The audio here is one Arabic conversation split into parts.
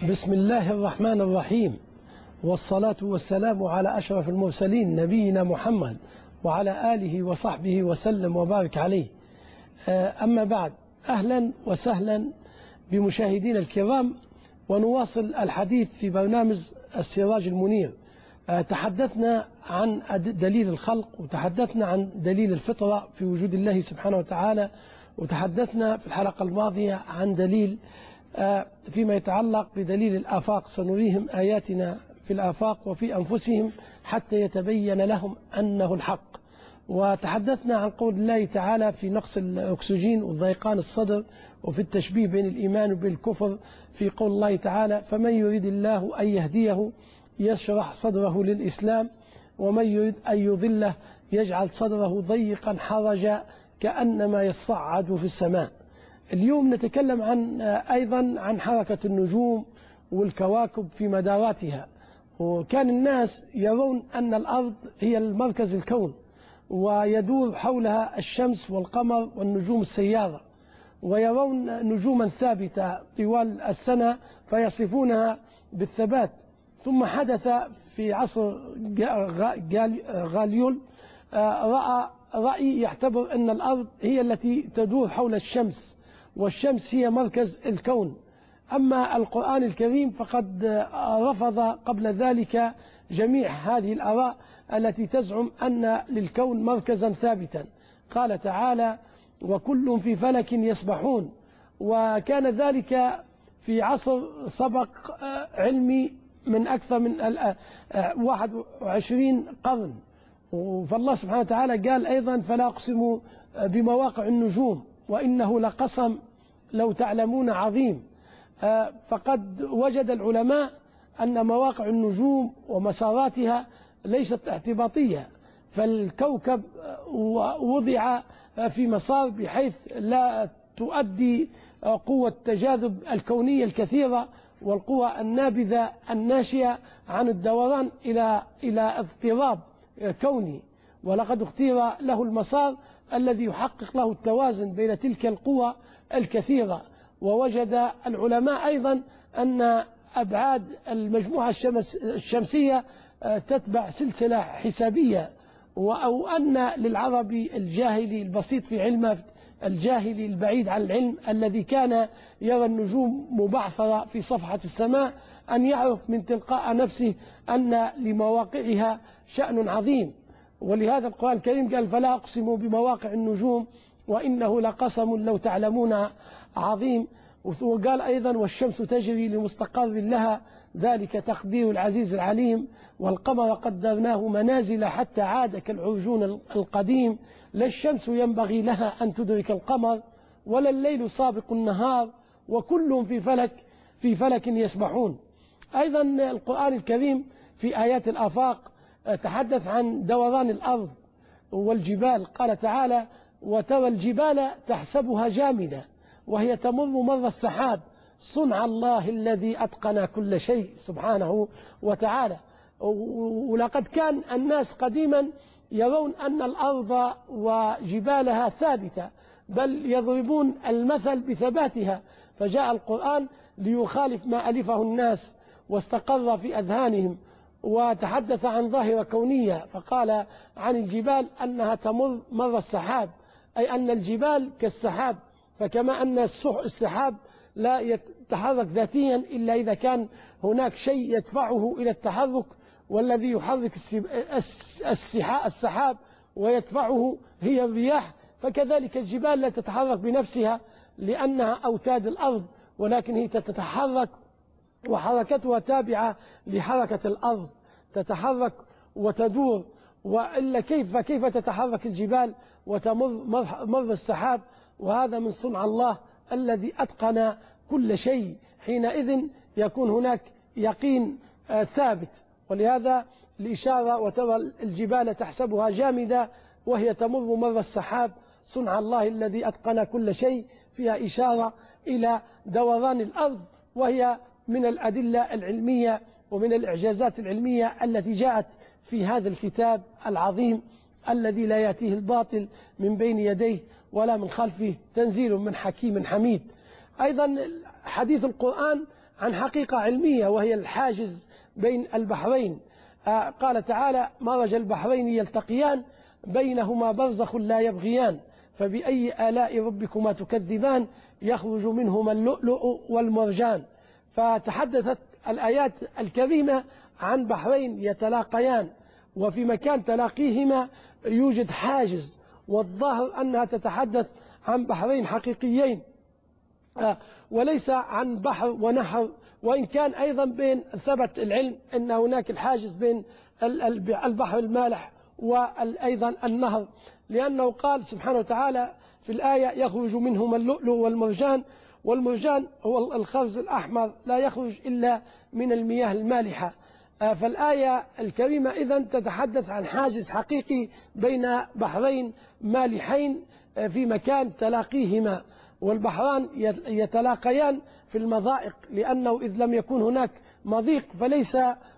بسم الله الرحمن الرحيم، والصلاة والسلام على أشرف المرسلين نبينا محمد وعلى آله وصحبه وسلم وبارك عليه. أما بعد، أهلا وسهلا بمشاهدينا الكرام، ونواصل الحديث في برنامج السراج المنير. تحدثنا عن دليل الخلق، وتحدثنا عن دليل الفطرة في وجود الله سبحانه وتعالى، وتحدثنا في الحلقة الماضية عن دليل فيما يتعلق بدليل الآفاق، سنريهم آياتنا في الآفاق وفي أنفسهم حتى يتبين لهم أنه الحق. وتحدثنا عن قول الله تعالى في نقص الأكسجين وضيقان الصدر، وفي التشبيه بين الإيمان وبالكفر في قول الله تعالى: فمن يريد الله أن يهديه يشرح صدره للإسلام، ومن يريد أن يضله يجعل صدره ضيقا حرجا كأنما يصعد في السماء. اليوم نتكلم أيضا عن حركة النجوم والكواكب في مداراتها. وكان الناس يرون أن الأرض هي المركز الكون، ويدور حولها الشمس والقمر والنجوم السيارة، ويرون نجوما ثابتة طوال السنة فيصفونها بالثبات. ثم حدث في عصر غاليول رأي يعتبر أن الأرض هي التي تدور حول الشمس، والشمس هي مركز الكون. أما القرآن الكريم فقد رفض قبل ذلك جميع هذه الآراء التي تزعم أن للكون مركزا ثابتا. قال تعالى: وكل في فلك يسبحون. وكان ذلك في عصر سبق علمي من أكثر من 21 قرن. فالله سبحانه وتعالى قال أيضا: فلا أقسم بمواقع النجوم وإنه لقسم لو تعلمون عظيم. فقد وجد العلماء أن مواقع النجوم ومساراتها ليست اعتباطية، فالكوكب وضع في مسار بحيث لا تؤدي قوة التجاذب الكونية الكثيرة والقوى النابذة الناشئة عن الدوران إلى اضطراب كوني، ولقد اختير له المسار الذي يحقق له التوازن بين تلك القوى الكثيرة. ووجد العلماء أيضا أن أبعاد المجموعة الشمسية تتبع سلسلة حسابية، أو أن للعربي الجاهلي البسيط في علمه، الجاهلي البعيد عن العلم الذي كان يرى النجوم مبعثرة في صفحة السماء، أن يعرف من تلقاء نفسه أن لمواقعها شأن عظيم. ولهذا القرآن الكريم قال: فلا أقسم بمواقع النجوم وإنه لقسم لو تعلمون عظيم. وقال أيضا: والشمس تجري لمستقر لها ذلك تقدير العزيز العليم. والقمر قدرناه منازل حتى عاد كالعرجون القديم. لا الشمس ينبغي لها أن تدرك القمر ولا الليل سابق النهار وكل في فلك يسبحون. أيضا القرآن الكريم في آيات الآفاق تحدث عن دوران الأرض والجبال. قال تعالى: وترى الجبال تحسبها جامدة وهي تمر مر السحاب صنع الله الذي أتقن كل شيء سبحانه وتعالى. ولقد كان الناس قديما يرون أن الأرض وجبالها ثابتة، بل يضربون المثل بثباتها، فجاء القرآن ليخالف ما ألفه الناس واستقر في أذهانهم، وتحدث عن ظاهرة كونية، فقال عن الجبال أنها تمر مر السحاب، أي أن الجبال كالسحاب. فكما أن السحاب لا يتحرك ذاتيا إلا إذا كان هناك شيء يدفعه إلى التحرك، والذي يحرك السحاب ويدفعه هي الرياح، فكذلك الجبال لا تتحرك بنفسها لأنها أوتاد الأرض، ولكن هي تتحرك وحركتها تابعة لحركة الأرض، تتحرك وتدور. وإلا كيف تتحرك الجبال وتمر مر السحاب؟ وهذا من صنع الله الذي أتقن كل شيء. حينئذ يكون هناك يقين ثابت. ولهذا الإشارة: وترى الجبال تحسبها جامدة وهي تمر مر السحاب صنع الله الذي أتقن كل شيء، فيها إشارة إلى دوران الأرض، وهي من الأدلة العلمية ومن الإعجازات العلمية التي جاءت في هذا الكتاب العظيم الذي لا يأتيه الباطل من بين يديه ولا من خلفه، تنزيل من حكيم حميد. أيضا حديث القرآن عن حقيقة علمية وهي الحاجز بين البحرين. قال تعالى: مرج البحرين يلتقيان بينهما برزخ لا يبغيان فبأي آلاء ربكما تكذبان يخرج منهما اللؤلؤ والمرجان. فتحدثت الآيات الكريمة عن بحرين يتلاقيان، وفي مكان تلاقيهما يوجد حاجز، والظاهر أنها تتحدث عن بحرين حقيقيين وليس عن بحر ونهر، وإن كان أيضا بين ثبت العلم أن هناك الحاجز بين البحر المالح وأيضا النهر، لأنه قال سبحانه وتعالى في الآية: يخرج منهما اللؤلؤ والمرجان، والمرجان هو الخرز الأحمر لا يخرج إلا من المياه المالحة. فالآية الكريمة إذن تتحدث عن حاجز حقيقي بين بحرين مالحين في مكان تلاقيهما، والبحران يتلاقيان في المضائق، لأنه إذ لم يكن هناك مضيق فليس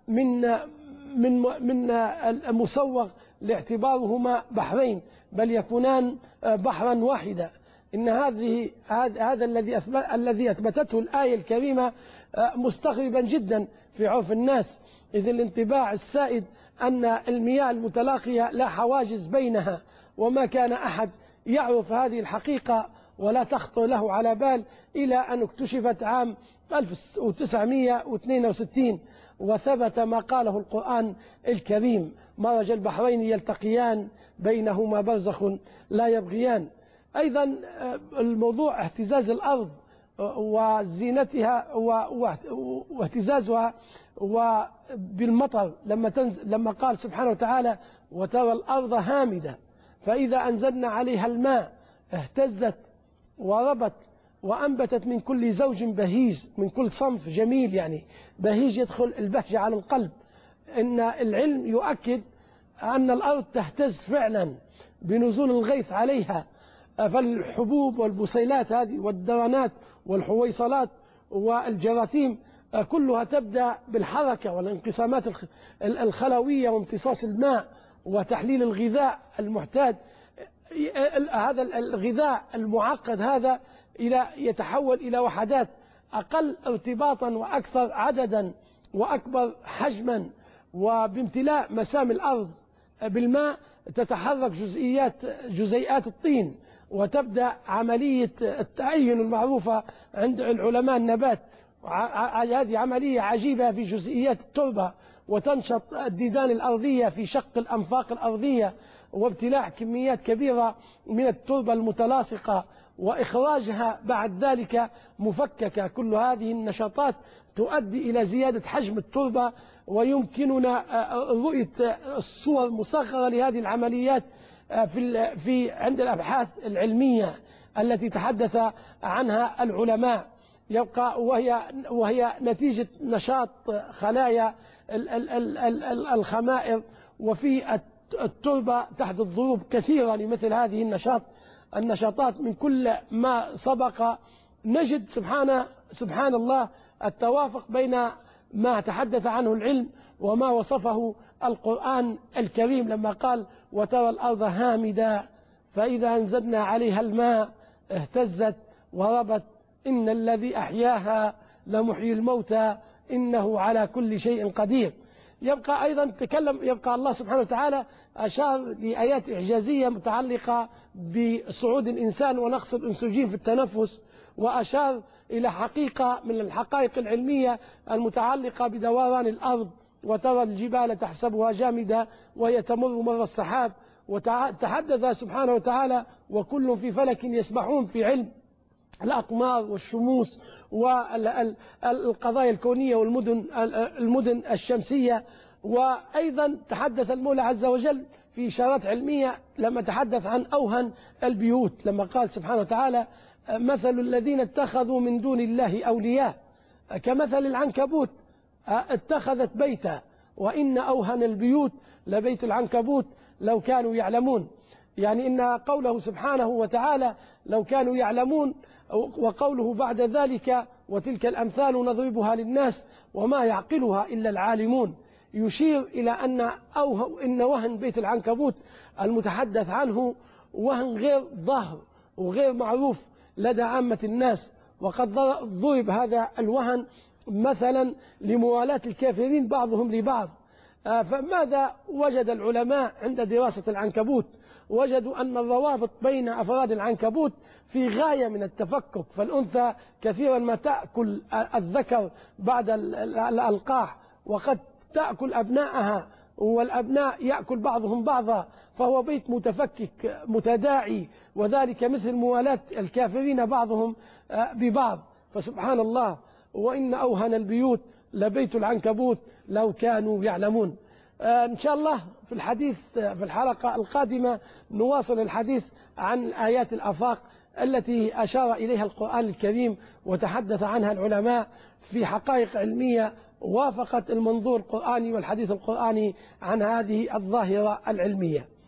من المسوغ لاعتبارهما بحرين، بل يكونان بحرا واحدا. إن هذا الذي أثبتته الآية الكريمة مستغربا جدا في عرف الناس، إذ الانطباع السائد أن المياه المتلاقية لا حواجز بينها، وما كان أحد يعرف هذه الحقيقة ولا تخطر له على بال إلى أن اكتشفت عام 1962 وثبت ما قاله القرآن الكريم: مرج البحرين يلتقيان بينهما برزخ لا يبغيان. أيضا الموضوع اهتزاز الأرض وزينتها واهتزازها وبالمطر، لما قال سبحانه وتعالى: وترى الأرض هامدة فإذا أنزلنا عليها الماء اهتزت وربت وأنبتت من كل زوج بهيج، من كل صنف جميل، يعني بهيج يدخل البهجة على القلب. إن العلم يؤكد أن الأرض تهتز فعلا بنزول الغيث عليها، فالحبوب والبصيلات هذه والدرنات والحويصلات والجراثيم كلها تبدأ بالحركة والانقسامات الخلوية وامتصاص الماء وتحليل الغذاء المحتاج. هذا الغذاء المعقد هذا يتحول إلى وحدات أقل ارتباطا وأكثر عددا وأكبر حجما، وبامتلاء مسام الأرض بالماء تتحرك جزيئات الطين، وتبدأ عملية التعين المعروفة عند العلماء النبات. هذه عملية عجيبة في جزئيات التربة، وتنشط الديدان الأرضية في شق الأنفاق الأرضية وابتلاع كميات كبيرة من التربة المتلاصقة وإخراجها بعد ذلك مفككة. كل هذه النشاطات تؤدي إلى زيادة حجم التربة، ويمكننا رؤية الصور مصغرة لهذه العمليات عند الأبحاث العلمية التي تحدث عنها العلماء، يبقى وهي نتيجة نشاط خلايا الخمائر، وفي التربة تحدث ظروف كثيرة لمثل هذه النشاطات. من كل ما سبق نجد سبحان الله التوافق بين ما تحدث عنه العلم وما وصفه القرآن الكريم لما قال: وترى الأرض هامدة فإذا أنزلنا عليها الماء اهتزت وربت إن الذي أحياها لمحيي الموتى إنه على كل شيء قدير. يبقى الله سبحانه وتعالى أشار لآيات إعجازية متعلقة بصعود الإنسان ونقص الأنسجين في التنفس، وأشار إلى حقيقة من الحقائق العلمية المتعلقة بدوران الأرض: وترى الجبال تحسبها جامدة وهي تمر مر السحاب. وتحدث سبحانه وتعالى: وكل في فلك يسبحون، في علم الأقمار والشموس والقضايا الكونية والمدن الشمسية. وأيضا تحدث المولى عز وجل في إشارات علمية لما تحدث عن أوهن البيوت، لما قال سبحانه وتعالى: مثل الذين اتخذوا من دون الله أولياء كمثل العنكبوت اتخذت بيتا وإن أوهن البيوت لبيت العنكبوت لو كانوا يعلمون. يعني إن قوله سبحانه وتعالى لو كانوا يعلمون، وقوله بعد ذلك: وتلك الأمثال نضربها للناس وما يعقلها إلا العالمون، يشير إلى إن وهن بيت العنكبوت المتحدث عنه وهن غير ظاهر وغير معروف لدى عامة الناس، وقد ضرب هذا الوهن مثلا لموالاة الكافرين بعضهم لبعض. فماذا وجد العلماء عند دراسة العنكبوت؟ وجدوا أن الروابط بين أفراد العنكبوت في غاية من التفكك، فالأنثى كثيرا ما تأكل الذكر بعد الألقاح، وقد تأكل أبنائها، والأبناء يأكل بعضهم بعضا، فهو بيت متفكك متداعي، وذلك مثل موالاة الكافرين بعضهم ببعض. فسبحان الله، وإن أوهن البيوت لبيت العنكبوت لو كانوا يعلمون. إن شاء الله في الحديث في الحلقة القادمة نواصل الحديث عن آيات الآفاق التي أشار إليها القرآن الكريم وتحدث عنها العلماء في حقائق علمية وافقت المنظور القرآني والحديث القرآني عن هذه الظاهرة العلمية.